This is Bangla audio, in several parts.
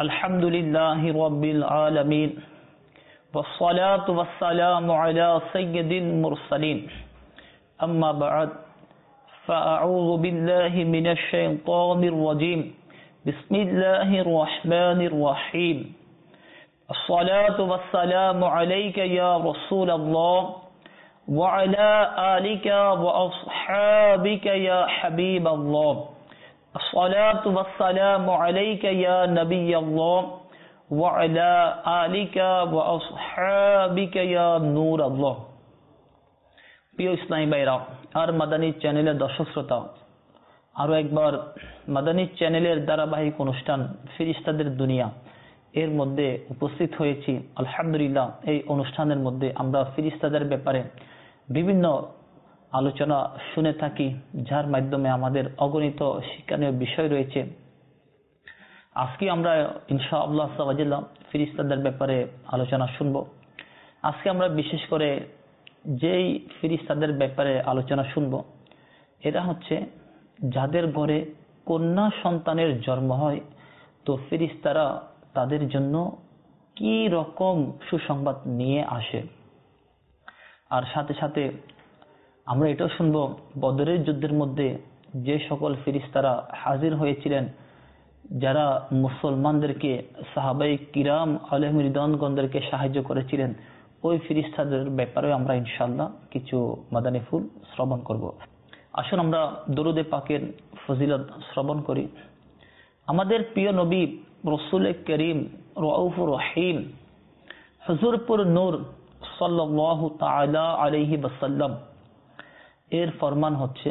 الحمد لله رب العالمين والصلاة والسلام على سيد المرسلين أما بعد فأعوذ بالله من الشيطان الرجيم بسم الله الرحمن الرحيم الصلاة والسلام عليك يا رسول الله وعلى آلك وأصحابك يا حبيب الله الصلاة والسلام عليك يا نبي الله وعلى آلك وأصحابك يا نور الله প্রিয় ইসলামী ভাইরা আর মাদানী চ্যানেলের দর্শক শ্রোতা, আরো একবার মাদানী চ্যানেলের ধারাবাহিক অনুষ্ঠান ফেরেশতাদের দুনিয়া এর মধ্যে উপস্থিত হয়েছি। আলহামদুলিল্লাহ, এই অনুষ্ঠানের মধ্যে আমরা ফেরেশতাদের ব্যাপারে বিভিন্ন আলোচনা শুনে থাকি, যার মাধ্যমে আমাদের অগণিত শিক্ষণীয় বিষয় রয়েছে। আজকে আমরা ইনশাআল্লাহ ফেরেশতাদের ব্যাপারে আলোচনা শুনব। আজকে আমরা বিশেষ করে যেই ফেরেশতাদের ব্যাপারে আলোচনা শুনব, এরা হচ্ছে যাদের ঘরে কন্যা সন্তানের জন্ম হয়, তো ফেরেশতারা তাদের জন্য কি রকম সুসংবাদ নিয়ে আসে। আর সাথে সাথে আমরা এটাও শুনব, বদরের যুদ্ধের মধ্যে যে সকল ফেরেশতারা হাজির হয়েছিলেন, যারা মুসলমানদেরকে সাহাবায়ে কিরাম আলাইহিম রিদওয়ানগণদেরকে সাহায্য করেছিলেন, ওই ফেরেশতাদের ব্যাপারে আমরা ইনশাআল্লাহ কিছু মাদানী ফুল শ্রবণ করব। আসুন আমরা দরুদে পাকের ফজিলত শ্রবণ করি। আমাদের প্রিয় নবী রাসূল করিম রাউফুর রহিম হুজুরপুর নূর সাল্লাল্লাহু তাআলা আলাইহি ওয়াসাল্লাম এর ফরমান হচ্ছে,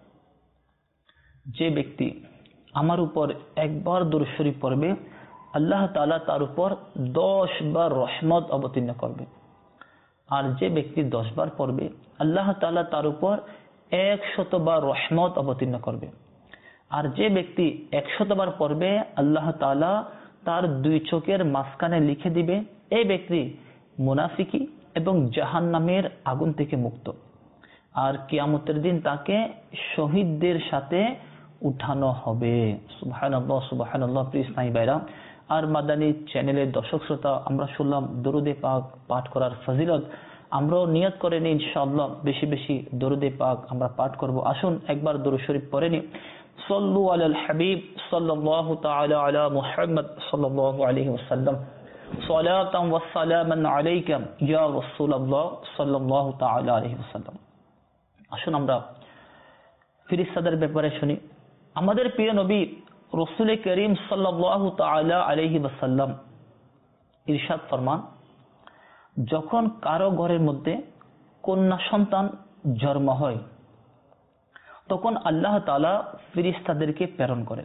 যে ব্যক্তি আমার উপর একবার দুরূদ শরীফ পড়বে, আল্লাহ তাআলা তার উপর 10 বার রহমত অবতীর্ণ করবে। আর যে ব্যক্তি 10 বার পড়বে, আল্লাহ তাআলা তার উপর 100 বার রহমত অবতীর্ণ করবে। আর যে ব্যক্তি 100 বার পড়বে, আল্লাহ তাআলা তার 2 চোখের মাঝখানে লিখে দিবে, এই ব্যক্তি মুনাফিকি এবং জাহান্নামের আগুন থেকে মুক্ত। আর কিয়ামতের দিন তাকে শহীদদের সাথে উঠানো হবে। সুবহানাল্লাহ সুবহানাল্লাহ। প্রিয় ইসলামী ভাইরা আর মাদানী চ্যানেলের দর্শক শ্রোতা, আমরা শুনলাম দরুদে পাক পাঠ করার ফজিলত। আমরাও নিয়ত করে নিই ইনশাআল্লাহ বেশি বেশি দরুদে পাক আমরা পাঠ করব। আসুন একবার দরুদ শরীফ পড়ে নিই। সাল্লু আলাল হাবিব সাল্লাল্লাহু তাআলা আলা মুহাম্মদ সাল্লাল্লাহু আলাইহি ওয়াসাল্লাম সালাতান ওয়া সালামান আলাইকা ইয়া রাসূলুল্লাহ সাল্লাল্লাহু তাআলা আলাইহি ওয়াসাল্লাম। আসুন আমরা ফেরেশতাদের ব্যাপারে শুনি। আমাদের প্রিয় নবী রাসূল করিম সাল্লাল্লাহু তাআলা আলাইহি ওয়াসাল্লাম ইরশাদ ফরমান, যখন কারো ঘরের মধ্যে কন্যা সন্তান জন্ম হয়, তখন আল্লাহ তাআলা ফেরেশতাদেরকে প্রেরণ করেন,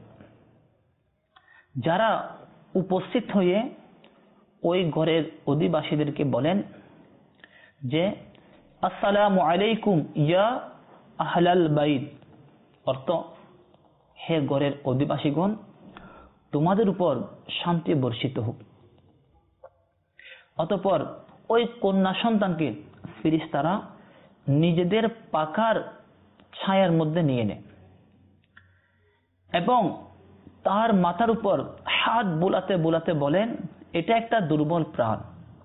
যারা উপস্থিত হয়ে ওই ঘরের অধিবাসীদেরকে বলেন যে আসসালামু আলাইকুম ইয়া আহলাল বাইত, অর্থ হে ঘরের অধিবাসীগণ, তোমাদের উপর শান্তি বর্ষিত হোক। অতঃপর ওই কন্যা সন্তানকে ফেরেশতারা নিজেদের পাখার ছায়ার মধ্যে নিয়ে নেয় এবং তার মাথার উপর হাত বুলাতে বুলাতে বলেন, এটা একটা দুর্বল প্রাণ,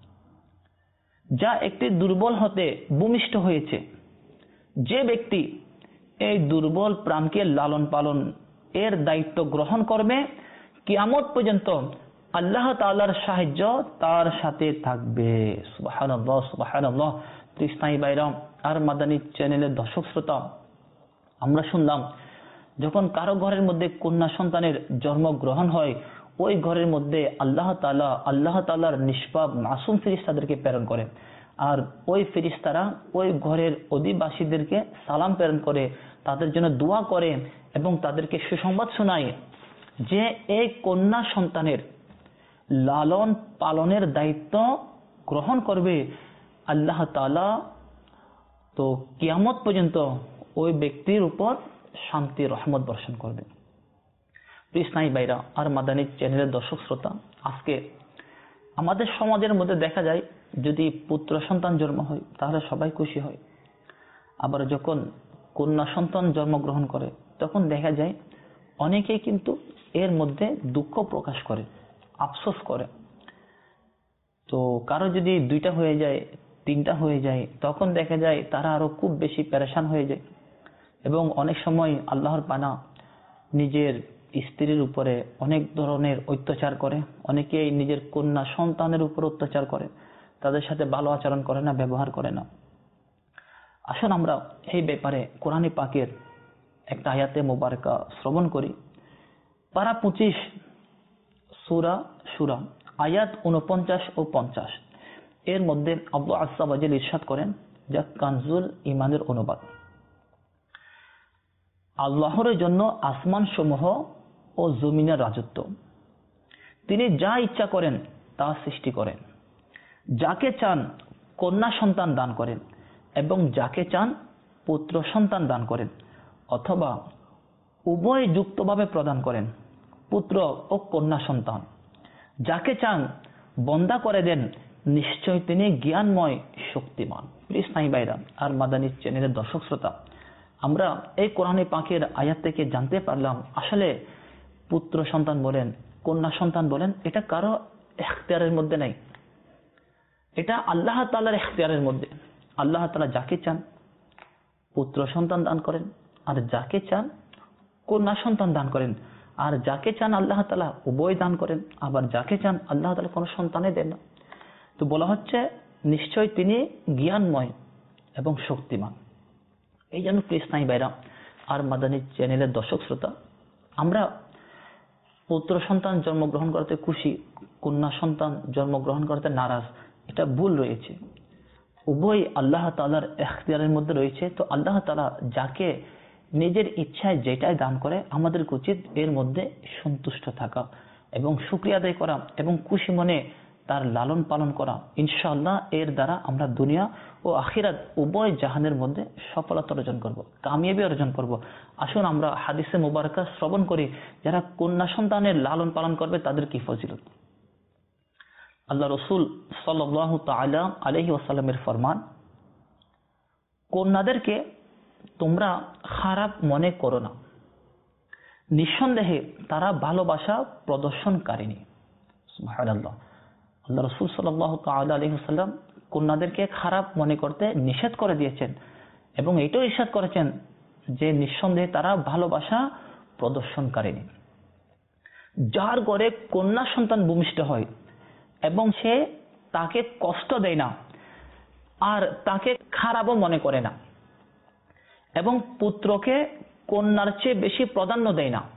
যা একটি দুর্বল হতে ভূমিষ্ঠ হয়েছে। যে ব্যক্তি এই দুর্বল প্রাণকে লালন পালন এর দায়িত্ব গ্রহণ করবে, কিয়ামত পর্যন্ত আল্লাহ তাআলার সাহায্য তার সাথে থাকবে। সুবহানাল্লাহ সুবহানাল্লাহ। ইসলামী ভাইরা আর মাদানী চ্যানেলের দর্শক শ্রোতা, আমরা শুনলাম যখন কারো ঘরের মধ্যে কন্যা সন্তানের জন্মগ্রহণ হয়, ওই ঘরের মধ্যে আল্লাহ তাআলার নিষ্পাপ মাসুম ফেরেশতাদেরকে প্রেরণ করে। আর ওই ফেরেশতারা ওই ঘরের অধিবাসীদেরকে সালাম প্রেরণ করে, তাদের জন্য দোয়া করে এবং তাদেরকে সুসংবাদ শোনায় যে এই কন্যা সন্তানের লালন পালনের দায়িত্ব গ্রহণ করবে আল্লাহ তাআলা, তো কিয়ামত পর্যন্ত ওই ব্যক্তির উপর শান্তি রহমত বর্ষণ করবে। ইসলামী ভাইরা আর মাদানী চ্যানেলের দর্শক শ্রোতা, আজকে আমাদের সমাজের মধ্যে দেখা যায়, যদি পুত্র সন্তান জন্ম হয় তাহলে সবাই খুশি হয়, আবার যখন কন্যা সন্তান জন্মগ্রহণ করে তখন দেখা যায় অনেকেই কিন্তু এর মধ্যে দুঃখ প্রকাশ করে। আফসোস করে। তো কারো যদি 2টা হয়ে যায়, 3টা হয়ে যায়, তখন দেখা যায় তারা আরো খুব বেশি পেরেশান হয়ে যায় এবং অনেক সময় আল্লাহর পানা নিজের স্ত্রীর উপরে অনেক ধরনের অত্যাচার করে। অনেকেই নিজের কন্যা সন্তানের উপর অত্যাচার করে, তাদের সাথে ভালো আচরণ করে না, ব্যবহার করে না। আসুন আমরা এই ব্যাপারে কোরআনে পাকের একটা আয়াতে মোবারকা শ্রবণ করি। পারা 25 সূরা শুরা আয়াত 49 ও 50 এর মধ্যে আল্লাহ আযজা ওয়া জাল্লা ইরশাদ করেন, যা কানজুল ঈমানের অনুবাদ। আল্লাহর জন্য আসমান সমূহ ও জমিনের রাজত্ব। তিনি যা ইচ্ছা করেন তা সৃষ্টি করেন। যাকে চান কন্যা সন্তান দান করেন এবং যাকে চান পুত্র সন্তান দান করেন, অথবা উভয় যুক্তভাবে প্রদান করেন, পুত্র ও কন্যা সন্তান। যাকে চান বন্দা করে দেন, নিশ্চয় তিনি জ্ঞানময় শক্তিমান। প্লিজ নাই ভাইরা আর মাদানী চ্যানেলের দর্শক শ্রোতা, আমরা এই কোরআনে পাকের আয়াত থেকে জানতে পারলাম আসলে পুত্র সন্তান বলেন, কন্যা সন্তান বলেন, এটা কারো ইখতিয়ারের মধ্যে নাই, এটা আল্লাহ তাআলার ইখতিয়ারের মধ্যে। আল্লাহ তাআলা যাকে চান পুত্র সন্তান দান করেন, আর যাকে চান কন্যা সন্তান দান করেন, আর যাকে চান আল্লাহ তাআলা উভয় দান করেন, আবার যাকে চান আল্লাহ তাআলা কোনো সন্তানই দেন না। তো বলা হচ্ছে নিশ্চয় তিনি জ্ঞানময় এবং শক্তিমান। এই জন্য প্লিজ নাই ভাইরা আর মাদানী চ্যানেলের দর্শক শ্রোতা, আমরা পুত্র সন্তান জন্মগ্রহণ করতে খুশি, কন্যা সন্তান জন্মগ্রহণ করতে নারাজ, এটা ভুল রয়েছে। উভয় আল্লাহ তাআলার ইখতিয়ারের মধ্যে রয়েছে। তো আল্লাহ তাআলা যাকে নিজের ইচ্ছায় যেটাই দান করে, আমাদের উচিত এর মধ্যে সন্তুষ্ট থাকা এবং শুকরিয়া আদায় করা এবং খুশি মনে তার লালন পালন করা। ইনশাআল্লাহ এর দ্বারা আমরা দুনিয়া ও আখিরাত উভয় জাহানের মধ্যে সফলতা অর্জন করব, কামিয়াবি অর্জন করব। আসুন আমরা হাদিসে মুবারকা শ্রবণ করি, যারা কন্যা সন্তানের লালন পালন করবে তাদের কি ফজিলত। আল্লাহ রাসূল সাল্লাল্লাহু তাআলা আলাইহি ওয়াসাল্লামের ফরমান, কন্যাদেরকে তোমরা খারাপ মনে করো না, নিঃসন্দেহে তারা ভালোবাসা প্রদর্শনকারিনী। সুবহানাল্লাহ। আল্লাহ রাসূল সাল্লাল্লাহু তাআলা আলাইহি ওয়াসাল্লাম কন্যাদেরকে খারাপ মনে করতে নিষেধ করে দিয়েছেন এবং এটাও ইরশাদ করেছেন যে নিঃসন্দেহে তারা ভালোবাসা প্রদর্শনকারিনী। যার ঘরে কন্যা সন্তান ভূমিষ্ঠ হয় এবং সে তাকে কষ্ট দেয় না আর তাকে খারাপও মনে করে না এবং পুত্রকে কন্যার চেয়ে বেশি প্রাধান্য দেয় না,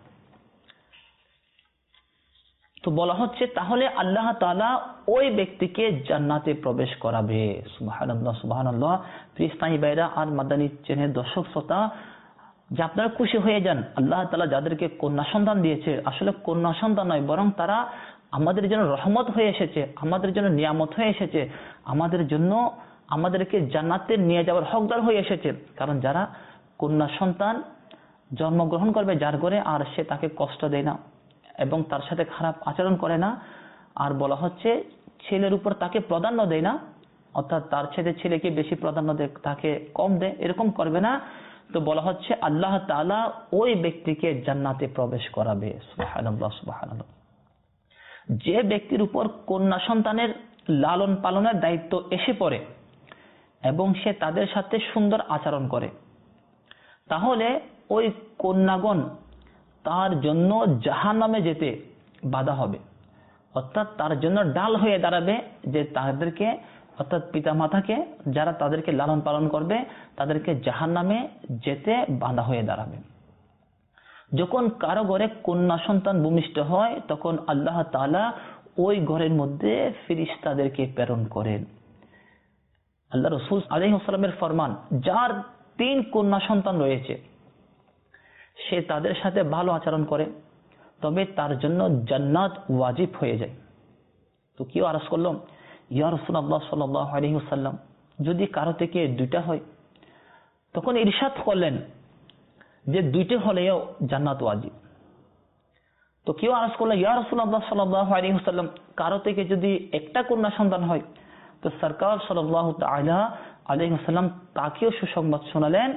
তো বলা হচ্ছে তাহলে আল্লাহ তাআলা ওই ব্যক্তিকে জান্নাতে প্রবেশ করাবে। সুবহানাল্লাহ সুবহানাল্লাহ। প্রিয় ভাইরা আর মাদানী চ্যানেল দর্শক শ্রোতা, যে আপনারা খুশি হয়ে যান, আল্লাহ তাআলা যাদেরকে কন্যা সন্তান দিয়েছে আসলে কন্যা সন্তান নয়, বরং তারা আমাদের জন্য রহমত হয়ে এসেছে, আমাদের জন্য নিয়ামত হয়ে এসেছে, আমাদের জন্য আমাদেরকে জান্নাতে নিয়ে যাওয়ার হকদার হয়ে এসেছে। কারণ যারা কন্যা সন্তান জন্মগ্রহণ করবে যার ঘরে, আর সে তাকে কষ্ট দেয় না এবং তার সাথে খারাপ আচরণ করে না, আর বলা হচ্ছে ছেলের উপর তাকে প্রাধান্য দেয় না, অর্থাৎ তার ছেলে ছেলেকে বেশি প্রাধান্য দেয়, তাকে কম দেয়, এরকম করবে না, তো বলা হচ্ছে আল্লাহ তাআলা ওই ব্যক্তিকে জান্নাতে প্রবেশ করাবে। সুবহানাল্লাহ সুবহানাল্লাহ। যে ব্যক্তির উপর কন্যা সন্তানের লালন পালনের দায়িত্ব এসে পড়ে এবং সে তাদের সাথে সুন্দর আচরণ করে, তাহলে ওই কন্যাগণ তার জন্য জাহান্নামে যেতে বাধা হবে, অর্থাৎ তার জন্য ডাল হয়ে দাঁড়াবে, যে তাদেরকে অর্থাৎ পিতামাতাকে যারা তাদেরকে লালন পালন করবে তাদেরকে জাহান্নামে যেতে বাধা হয়ে দাঁড়াবে। যখন কারো ঘরে কন্যা সন্তান ভূমিষ্ঠ হয় তখন আল্লাহ তাআলা ওই ঘরের মধ্যে ফেরেশতাদেরকে প্রেরণ করেন। আল্লাহ রাসূল আলাইহিস সালামের ফরমান, যার 3 কন্যা সন্তান রয়েছে সে তাদের সাথে ভালো আচরণ করে তবে তার জন্য জান্নাত ওয়াজিব হয়ে যায়। তো কেউ আরজ করল, ইয়া রাসূলুল্লাহ সাল্লাল্লাহু আলাইহি ওয়াসাল্লাম, যদি কারো থেকে 2টা হয়? তখন ইরশাদ করলেন যে 2টা হলেও জান্নাত ওয়াজিব। তো কেউ আরজ করল, ইয়া রাসূলুল্লাহ সাল্লাল্লাহু আলাইহি ওয়াসাল্লাম, কারো থেকে যদি একটা কন্যা সন্তান হয়? তো সরকার সাল্লাল্লাহু তাআলা আলাইহি ওয়াসাল্লাম তাকেও সুসংবাদ শোনালেন,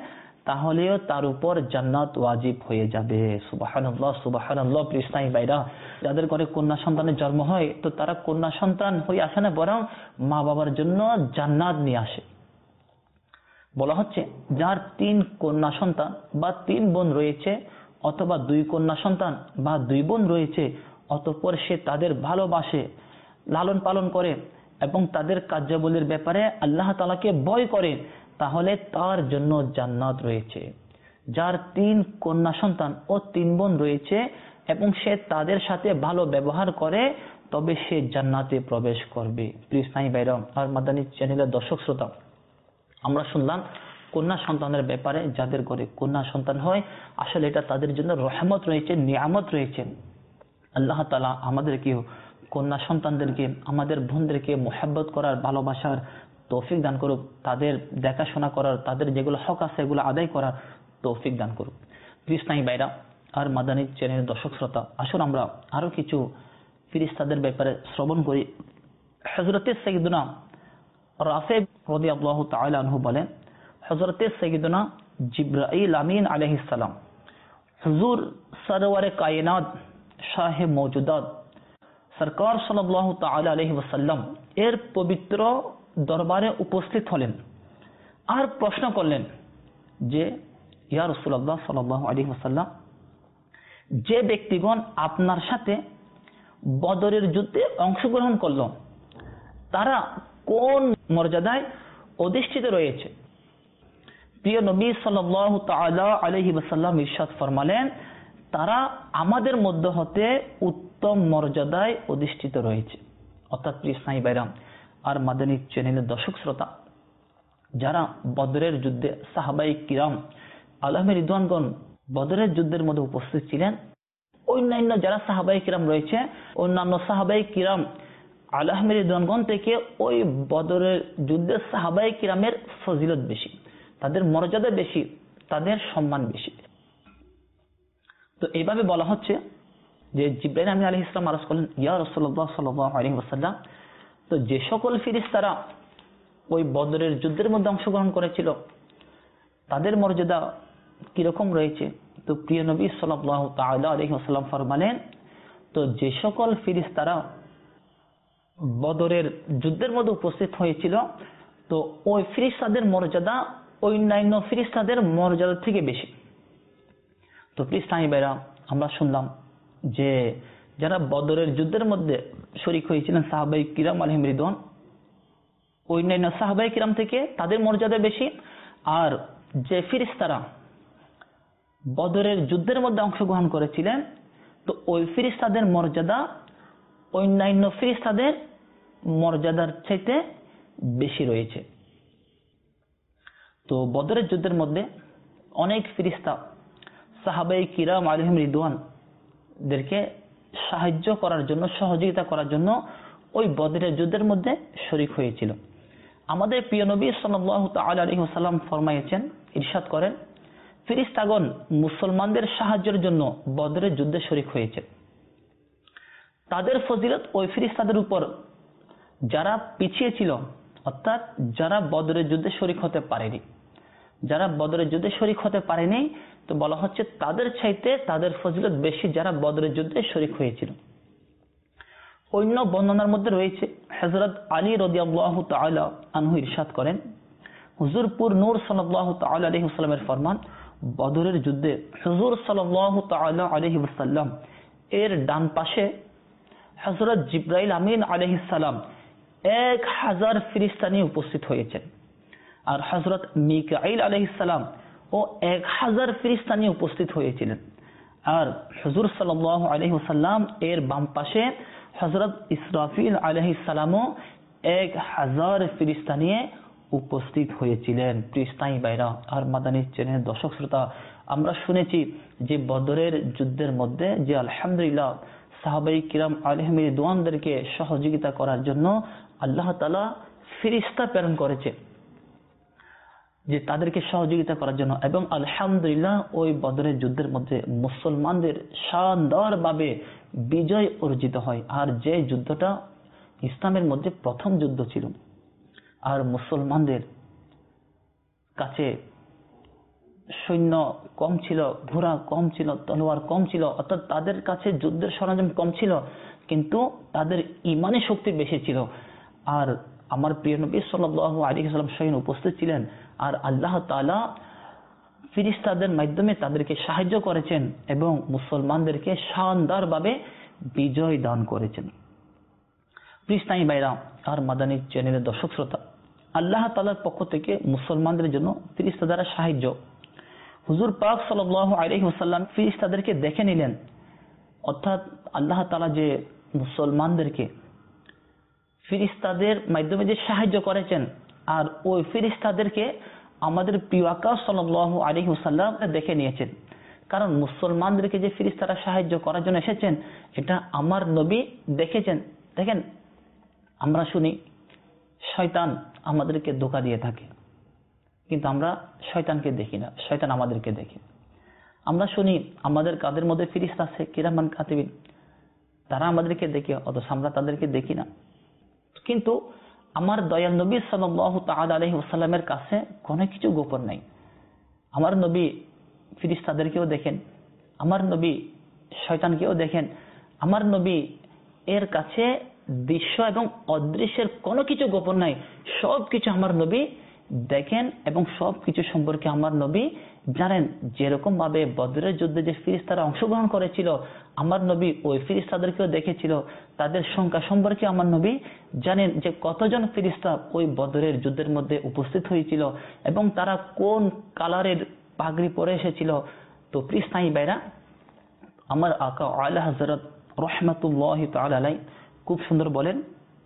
তাহলেও তার উপর জান্নাত ওয়াজিব হয়ে যাবে। সুবহানাল্লাহ সুবহানাল্লাহ। প্রিয় ইসলামী ভাইরা, যাদের ঘরে কন্যা সন্তানের জন্ম হয় তো তারা কন্যা সন্তান হয়ে আসে না, বরং মা বাবার জন্য জান্নাত নিয়ে আসে। বলা হচ্ছে যার 3 কন্যা সন্তান বা 3 বোন রয়েছে, অথবা 2 কন্যা সন্তান বা 2 বোন রয়েছে, অতঃপর সে তাদের ভালোবাসে, লালন পালন করে এবং তাদের কার্যাবলীর ব্যাপারে আল্লাহ তাআলাকে ভয় করে, তাহলে তার জন্য জান্নাত রয়েছে। যার 3 কন্যা সন্তান ও 3 বোন রয়েছে এবং সে তাদের সাথে ভালো ব্যবহার করে, তবে সে জান্নাতে প্রবেশ করবে। প্রিয় ইসলামী ভাইরা আর মাদানী চ্যানেলের দর্শক শ্রোতা, আমরা শুনলাম কন্যা সন্তানের ব্যাপারে। যাদের ঘরে কন্যা সন্তান হয় আসলে এটা তাদের জন্য রহমত রয়েছে, নিয়ামত রয়েছে। আল্লাহ তাআলা আমাদেরকে কন্যা সন্তানদেরকে, আমাদের বোনদেরকে মুহাব্বত করার, ভালোবাসার তৌফিক দান করুক, তাদের দেখাশোনা করার, তাদের যেগুলো হক আছে এগুলো আদায় করার তৌফিক দান করুক। প্রিয় ইসলামী ভাইরা আর মাদানী চ্যানেলের দর্শক শ্রোতা, আসুন আমরা আরো কিছু ফেরেশতাদের ব্যাপারে শ্রবণ করি। হযরতে সাইয়্যিদুনা রাফি রাদিয়াল্লাহু তাআলা আনহু বলেন, হযরতে সাইয়্যিদুনা জিবরাইল আমিন আলাইহিস সালাম হুজুর সরওয়ারে কায়নাত শাহে মওজুদাত সরকার সাল্লাল্লাহু তাআলা আলাইহি ওয়াসাল্লাম এর পবিত্র দরবারে উপস্থিত হলেন আর প্রশ্ন করলেন যে, ইয়া রাসূলুল্লাহ সাল্লাল্লাহু আলাইহি ওয়াসাল্লাম, যে ব্যক্তিগণ আপনার সাথে বদরের যুদ্ধে অংশগ্রহণ করল তারা কোন মর্যাদায় অধিষ্ঠিত রয়েছে? প্রিয় নবী সাল্লাল্লাহু তাআলা আলাইহি ওয়াসাল্লাম ইরশাদ ফরমালেন, তারা আমাদের মধ্য হতে উত্তম মর্যাদায় অধিষ্ঠিত রয়েছে। অর্থাৎ প্রিয় ইসলামী ভাইরা আর মাদানী চ্যানেলের দর্শক শ্রোতা, যারা বদরের যুদ্ধে সাহাবায়ে কিরাম আলহামে রিদওয়ানগণ বদরের যুদ্ধের মধ্যে উপস্থিত ছিলেন, অন্যান্য যারা সাহাবায়ে কিরাম রয়েছে, অন্যান্য সাহাবায়ে কিরাম আলহামে রিদওয়ানগণ থেকে ওই বদরের যুদ্ধে সাহাবায়ে কিরামের ফজিলত বেশি, তাদের মর্যাদা বেশি, তাদের সম্মান বেশি। তো এইভাবে বলা হচ্ছে যে জিবরাইল আমিন আলাইহিস সালাম আরজ করলেন, ইয়া রাসূলুল্লাহ সাল্লাল্লাহু আলাইহি ওয়াসাল্লাম, তো যে সকল ফেরেশতারা ওই বদরের যুদ্ধের মধ্যে অংশগ্রহণ করেছিল তাদের মর্যাদা কিরকম রয়েছে? তো প্রিয় নবী সাল্লাল্লাহু তাআলা আলাইহি ওয়াসাল্লাম ফরমালেন, তো যে সকল ফেরেশতারা বদরের যুদ্ধের মধ্যে উপস্থিত হয়েছিল তো ওই ফেরেশতাদের মর্যাদা অন্যান্য ফেরেশতাদের মর্যাদা থেকে বেশি। তো প্রিয় ইসলামী ভাইরা, আমরা শুনলাম যে যারা বদরের যুদ্ধের মধ্যে শরীক হয়েছিলেন সাহাবায়ে কিরাম আলাইহিম রিদওয়ান, অন্যান্য সাহাবায়ে কিরাম থেকে তাদের মর্যাদা বেশি। আর যে ফেরেশতারা বদরের যুদ্ধের মধ্যে অংশগ্রহণ করেছিলেন তো ওই ফেরেশতাদের মর্যাদা অন্যান্য ফেরেশতাদের মর্যাদার চাইতে বেশি রয়েছে। তো বদরের যুদ্ধের মধ্যে অনেক ফেরেশতা সাহাবায়ে কিরাম আলাইহিম রিদওয়ানদেরকে সাহায্য করার জন্য, সহযোগিতা করার জন্য ওই বদরের যুদ্ধের মধ্যে শরীক হয়েছিল। আমাদের প্রিয় নবী সাল্লাল্লাহু তাআলা আলাইহি ওয়াসাল্লাম ফরমায়েছেন, ইরশাদ করেন, ফেরেশতাগণ মুসলমানদের সাহায্যের জন্য বদরের যুদ্ধে শরীক হয়েছে। তাদের ফজিলত ওই ফেরেশতাদের উপর যারা পিছিয়ে ছিল, অর্থাৎ যারা বদরের যুদ্ধে শরীক হতে পারেনি, যারা বদরের যুদ্ধে শরীক হতে পারেনি, তো বলা হচ্ছে তাদের চাইতে তাদের ফজিলত বেশি যারা বদরের যুদ্ধে শরীক হয়েছিল। অন্য বর্ণনার মধ্যে রয়েছে, হযরত আলী রাদিয়াল্লাহু তাআলা আনহু ইরশাদ করেন, হুজুরপুর নূর সাল্লাল্লাহু তাআলা আলাইহি ওয়াসাল্লামের ফরমান, বদরের যুদ্ধে হুজুর সাল্লাল্লাহু তাআলা আলাইহি ওয়াসাল্লাম এর ডান পাশে হযরত জিবরাইল আমিন আলাইহিস সালাম 1000 ফেরেশতা নিয়ে উপস্থিত হয়েছেন। আর হযরত মিকাঈল আলাইহিস সালাম ও 1000 ফেরেশতা নিয়ে উপস্থিত হয়েছিলেন। আর হুজুর সাল্লাল্লাহু আলাইহি ওয়াসাল্লাম এর বাম পাশে হযরত ইসরাফিল আলাইহিস সালামও 1000 ফেরেশতা নিয়ে উপস্থিত হয়েছিলেন। প্রিয় ইসলামী ভাইরা আর মাদানী চ্যানেলের দর্শক শ্রোতা, আমরা শুনেছি যে বদরের যুদ্ধের মধ্যে যে আলহামদুলিল্লাহ সাহাবায়ে কিরাম আলাইহিম রিদওয়ানদেরকে সহযোগিতা করার জন্য আল্লাহ তাআলা ফেরেশতা প্রেরণ করেছে, যে তাদেরকে সহযোগিতা করার জন্য। এবং আলহামদুলিল্লাহ ওই বদরের যুদ্ধের মধ্যে মুসলমানদের শানদার ভাবে বিজয় অর্জিত হয়। আর যে যুদ্ধটা ইসলামের মধ্যে প্রথম যুদ্ধ ছিল, আর মুসলমানদের কাছে সৈন্য কম ছিল, ঘোড়া কম ছিল, তলোয়ার কম ছিল, অর্থাৎ তাদের কাছে যুদ্ধের সরঞ্জাম কম ছিল, কিন্তু তাদের ইমানি শক্তি বেশি ছিল। আর আমার প্রিয় নবী সাল্লাল্লাহু আলাইহি ওয়াসাল্লাম স্বয়ং উপস্থিত ছিলেন, আর আল্লাহ তাআলা ফেরেশতাদের মাধ্যমে তাদেরকে সাহায্য করেছেন এবং মুসলমানদেরকে শানদারভাবে বিজয় দান করেছেন। প্রিয় ভাইরা আর মাদানী চ্যানেলের দর্শক শ্রোতা, আল্লাহ তাআলার পক্ষ থেকে মুসলমানদের জন্য ফেরেশতা দ্বারা সাহায্য। হুজুর পাক সাল্লাল্লাহু আলাইহি ওয়াসাল্লাম ফেরেশতাদেরকে দেখে নিলেন, অর্থাৎ আল্লাহ তাআলা যে মুসলমানদেরকে ফেরেশতাদের মাধ্যমে যে সাহায্য করেছেন, আর ওই ফেরেশতাদেরকে আমাদের প্রিয় আকা সাল্লাল্লাহু আলাইহি ওয়াসাল্লাম দেখে নিয়েছেন। কারণ মুসলমানদেরকে যে ফেরেশতারা সাহায্য করার জন্য এসেছেন, এটা আমার নবী দেখেছেন। দেখেন, আমরা শুনি শয়তান আমাদেরকে ধোঁকা দিয়ে থাকে, কিন্তু আমরা শয়তানকে দেখি না, শয়তান আমাদেরকে দেখে। আমরা শুনি আমাদের কাদের মধ্যে ফেরেশতা আছে কিরামান কাতিবিন, তারা আমাদেরকে দেখে, অথচ আমরা তাদেরকে দেখি না। কিন্তু আমার দয়াল নবী সাল্লাল্লাহু তাআলা আলাইহি ওয়াসাল্লামের কাছে কোনো কিছু গোপন নাই। আমার নবী ফেরেশতাদেরকেও দেখেন, আমার নবী শয়তানকেও দেখেন। আমার নবী এর কাছে দৃশ্য এবং অদৃশ্যের কোনো কিছু গোপন নাই, সব কিছু আমার নবী দেখেন এবং সব কিছু সম্পর্কে আমার নবী জানেন। যেরকম ভাবে বদরের যুদ্ধে যে ফেরেশতারা অংশগ্রহণ করেছিল, আমার নবী ওই ফেরেশতাদেরকেও দেখেছিল, তাদের সংখ্যা সম্পর্কে আমার নবী জানেন যে কতজন ফেরেশতা ওই বদরের যুদ্ধের মধ্যে উপস্থিত হয়েছিল এবং তারা কোন কালারের পাগড়ি পরে এসেছিল। তো প্রিয় ভাইরা, আমার আকা আলা হযরত রাহমাতুল্লাহি তাআলা আলাইহি খুব সুন্দর বলেন,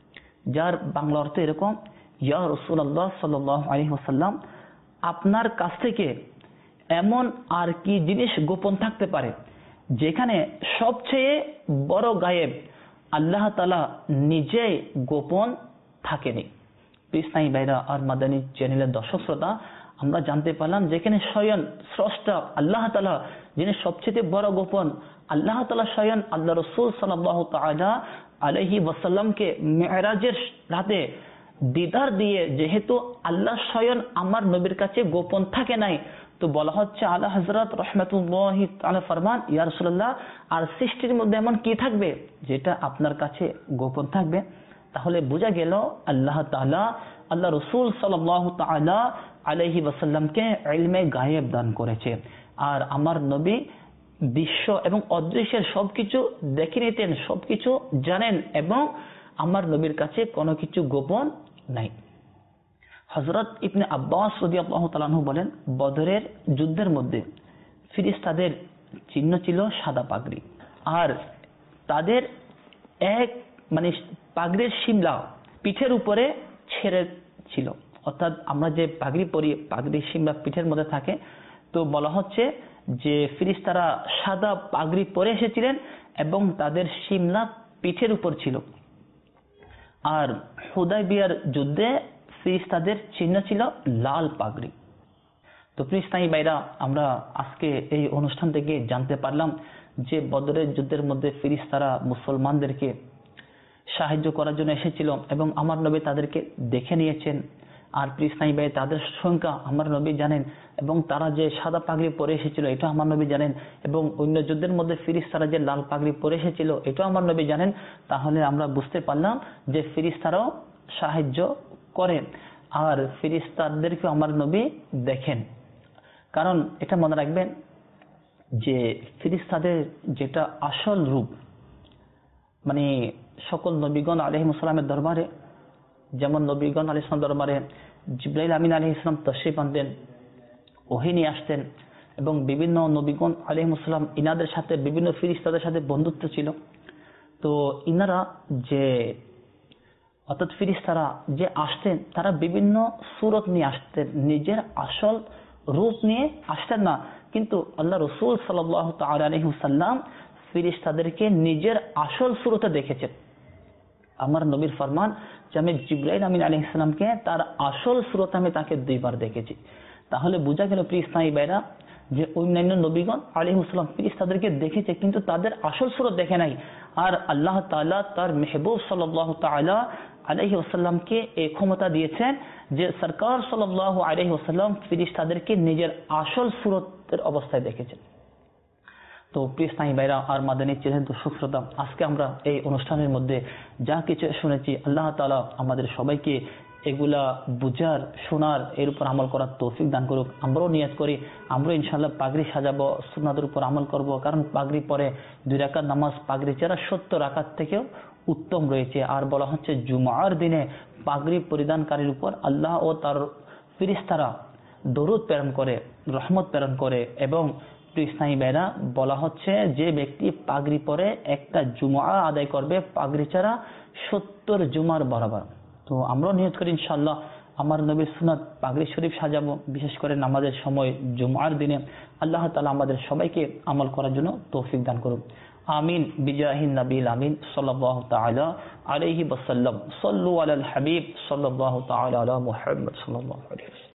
যার বাংলা অর্থ এরকম, ইয়া রাসূলুল্লাহ সাল্লাল্লাহু আলাইহি ওয়াসাল্লাম, আপনার কাছ থেকে এমন আর কি জিনিস গোপন থাকতে পারে যেখানে সবচেয়ে বড় গায়েব আল্লাহ তাআলা নিজেই গোপন থাকেনি। প্রিয় ভাইরা আর মাদানী চ্যানেলের দর্শক শ্রোতা, আমরা জানতে পারলাম যেখানে স্বয়ং স্রষ্টা আল্লাহ তাআলা, যিনি সবচেয়ে বড় গোপন, আল্লাহ তাআলা স্বয়ং আল্লাহ রাসূল সাল্লাল্লাহু তাআলা আলাইহি ওয়াসাল্লামকে মেরাজের রাতে দিদার দিয়ে, যেহেতু আল্লাহ স্বয়ং আমার নবীর কাছে গোপন থাকে নাই, তো বলা হচ্ছে আলা হযরত রাহমাতুল্লাহি তাআলা ফরমান, ইয়া রাসূলুল্লাহ, আর সৃষ্টির মধ্যে এমন কি থাকবে যেটা আপনার কাছে গোপন থাকবে? তাহলে বোঝা গেল আল্লাহ তাআলা আল্লাহ রাসূল সাল্লাল্লাহু তাআলা আলাইহি ওয়াসাল্লামকে ইলমে গায়েব দান করেছে। আর আমার নবী দৃশ্য এবং অদৃশ্যের সবকিছু দেখে নিতেন, সবকিছু জানেন, এবং আমার নবীর কাছে কোনো কিছু গোপন নাই। হযরত ইবনে আব্বাস রাদিয়াল্লাহু তাআলা আনহু বলেন, বদরের যুদ্ধের মধ্যে ফেরেশতাদের চিহ্ন ছিল সাদা পাগড়ি, আর তাদের পাগড়ির শিমলা পিঠের উপরে ছেড়ে ছিল। অর্থাৎ আমরা যে পাগড়ি পরি, পাগড়ির শিমলা পিঠের মধ্যে থাকে। তো বলা হচ্ছে যে ফেরেশতারা সাদা পাগড়ি পরে এসেছিলেন এবং তাদের শিমলা পিঠের উপর ছিল। আর হুদায়বিয়ার যুদ্ধে ফেরেশতাদের চিহ্ন ছিল লাল পাগড়ি। তো প্রিয় ভাইরা, আমরা আজকে এই অনুষ্ঠান থেকে জানতে পারলাম যে বদরের যুদ্ধের মধ্যে ফেরেশতারা মুসলমানদেরকে সাহায্য করার জন্য এসেছিল এবং আমার নবী তাদেরকে দেখে নিয়েছেন। আর প্রিয় ভাই, তাদের সংখ্যা আমার নবী জানেন এবং তারা যে সাদা পাগড়ি পরে এসেছিল এটা আমার নবী জানেন, এবং অন্য যুদ্ধের মধ্যে ফেরেশতারা যে লাল পাগড়ি পরে এসেছিল এটা আমার নবী জানেন। তাহলে আমরা বুঝতে পারলাম যে ফেরেশতারাও সাহায্য করেন, আর ফেরেশতাদেরকে আমার নবী দেখেন। কারণ এটা মনে রাখবেন যে ফেরেশতাদের যেটা আসল রূপ, সকল নবীগণ আলাইহিস সালামের দরবারে, যেমন নবীগণ আলাইহিস সালাম দরবারে জিবরাইল আমিন আলাইহিস সালাম তাশরীফ আনতেন, ওহী নিয়ে আসতেন, এবং বিভিন্ন নবীগণ আলাইহিস সালাম ইনাদের সাথে বিভিন্ন ফেরেশতাদের সাথে বন্ধুত্ব ছিল। তো ইনারা যে অর্থাৎ ফেরেশতারা যে আসতেন, তারা বিভিন্ন সূরত নিয়ে আসতেন, নিজের আসল রূপ নিয়ে আসতেন না। কিন্তু আল্লাহ রাসূল সাল্লাল্লাহু তাআলা আলাইহি ওয়াসাল্লাম ফেরেশতাদেরকে নিজের আসল সূরতে দেখেছেন। আমার নবীর ফরমান যে আমি জিবরাইল আমিন আলাইহিস সালামকে তার আসল সূরতে আমি তাকে 2 বার দেখেছি। তাহলে বোঝা গেল প্রিয় ভাইরা যে অন্যান্য নবীগণ আলাইহিস সালাম ফেরেশতাদেরকে দেখেছে, কিন্তু তাদের আসল সূরত দেখে নাই। আর আল্লাহ তাআলা তার মেহবুব সাল্লাল্লাহু তাআলা আলাইহি ওয়াসাল্লামকে এই ক্ষমতা দিয়েছেন যে সরকার সাল্লাল্লাহু আলাইহি ওয়াসাল্লাম ফেরেশতাদেরকে নিজের আসল সুরতের অবস্থায় দেখেছেন। তো প্রিয় ইসলামী ভাইরা আর মাদানী চ্যানেল দর্শক শ্রোতা, আজকে আমরা এই অনুষ্ঠানের মধ্যে যা কিছু শুনেছি, আল্লাহ তাআলা আমাদের সবাইকে এগুলা বুঝার, শোনার, এর উপর আমল করার তৌফিক দান করুক। আমরাও নিয়ত করি আমরা ইনশাআল্লাহ পাগড়ি সাজাবো, সুন্নাতের উপর আমল করব, কারণ পাগড়ি পরে 2 রাকাত নামাজ পাগড়ি ছাড়া 70 রাকাত থেকেও উত্তম রয়েছে। আর বলা হচ্ছে জুমার দিনে পাগড়ি পরিধানকারীর উপর আল্লাহ ও তার ফেরেশতারা দরুদ প্রেরণ করে, রহমত প্রেরণ করে। এবং ইসলামী ভাইরা বলা হচ্ছে যে ব্যক্তি পাগড়ি পরে একটা জুমা আদায় করবে পাগড়ি ছাড়া 70 জুমার বরাবর। তো আমরা নিয়ত করি ইনশাআল্লাহ আমার নবীর সুন্নাত পাগড়ি শরীফ সাজাবো, বিশেষ করে নামাজের সময় জুমার দিনে। আল্লাহ তাআলা আমাদের সবাইকে আমল করার জন্য তৌফিক দান করুন। আমিন বিজাহিন নবীল আমিন সাল্লাল্লাহু তাআলা আলাইহি ওয়াসাল্লাম। সাল্লু আলাল হাবিব সাল্লাল্লাহু তাআলা আলা মুহাম্মদ সাল্লাল্লাহু আলাইহি ওয়াসাল্লাম।